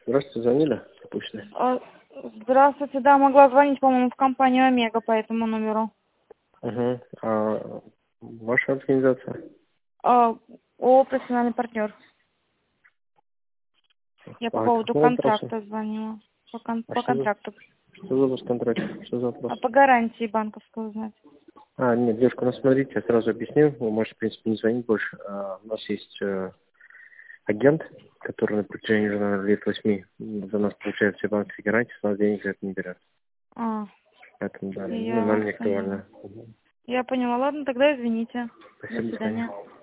Здравствуйте, звонили? Допустим. Здравствуйте, да, могла звонить, по-моему, в компанию Омега по этому номеру. Угу. А ваша организация? Профессиональный партнер. Я по По поводу какому вопросу? контракта звонила. По Что контракту. за у вас контракт? Что за вопрос? По гарантии банковской узнать. Нет, девушка, ну смотрите, я сразу объясню. Вы можете, в принципе, не звонить больше. У нас есть агент, который на протяжении уже, наверное, лет 8 за нас получает все банковские гарантии, с нас денег за это не берет. Поэтому, да, нам не Я поняла. актуально. Я поняла. Ладно, тогда извините. Спасибо, До до свидания. свидания.